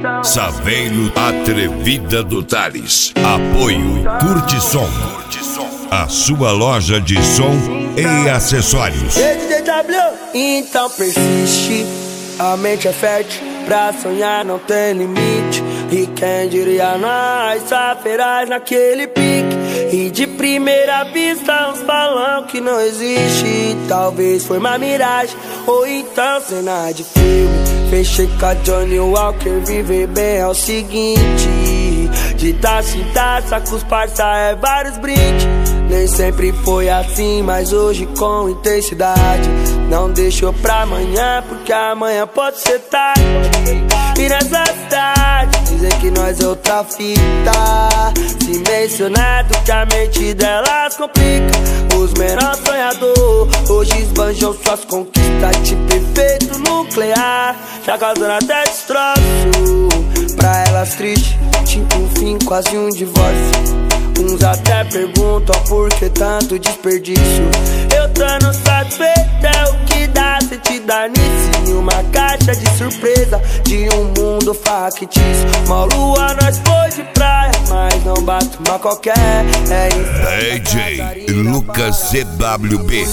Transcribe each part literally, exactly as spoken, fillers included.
Saveiro Atrevida do Tales. Apoio Curte Som, a sua loja de som e acessórios. D J W, então persiste, a mente é fértil, pra sonhar não tem limite. E quem diria nós, saferás naquele pique. E de primeira vista uns falam que não existe. Talvez foi uma miragem, ou então cena de filme. Fechei com a Johnny Walker, viver bem é o seguinte: de taça em taça com os parça é vários brindes. Nem sempre foi assim, mas hoje com intensidade. Não deixou pra amanhã, porque amanhã pode ser tarde. E nessa cidade dizem que nós é outra fita. Se mencionado que a mente delas complica. Os menores sonhadores hoje esbanjam suas conquistas. Tipo efeito nuclear, já causando até destroço. Pra elas triste, tipo um fim, quase um divórcio. Uns até perguntam por que tanto desperdício. Eu tô no satisfeito, é o que dá se te dar nisso. Em uma caixa de surpresa de um mundo factício. Mó lua nós foi de praia, mas não bate uma qualquer. É isso. D J Lucas C W B.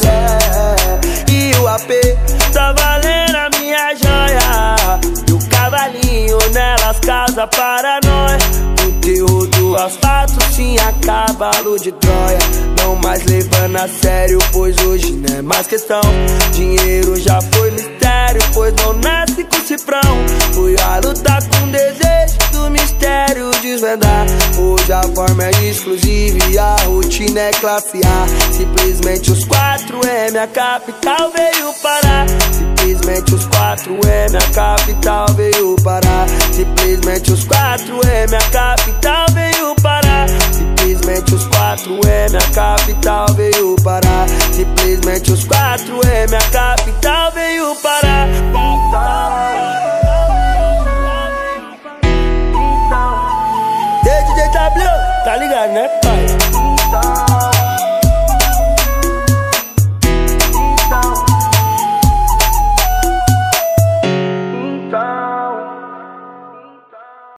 E o A P tá valendo a minha joia. E o cavalinho nelas causa paranoia. O terror do asfalto sim é cavalo de Troia. Não mais levando a sério, pois hoje não é mais questão. Dinheiro já foi mistério, pois não nasce com cifrão. Fui a lutar com desejo do mistério desvendar. Hoje a forma é exclusiva e a rotina é classe A. Simplesmente os quatro M, a capital veio parar. Simplesmente os quatro M, a capital veio parar. Simplesmente os quatro M, a capital veio parar. Simplesmente os quatro M, a capital veio parar. Simplesmente os quatro M, a capital veio parar.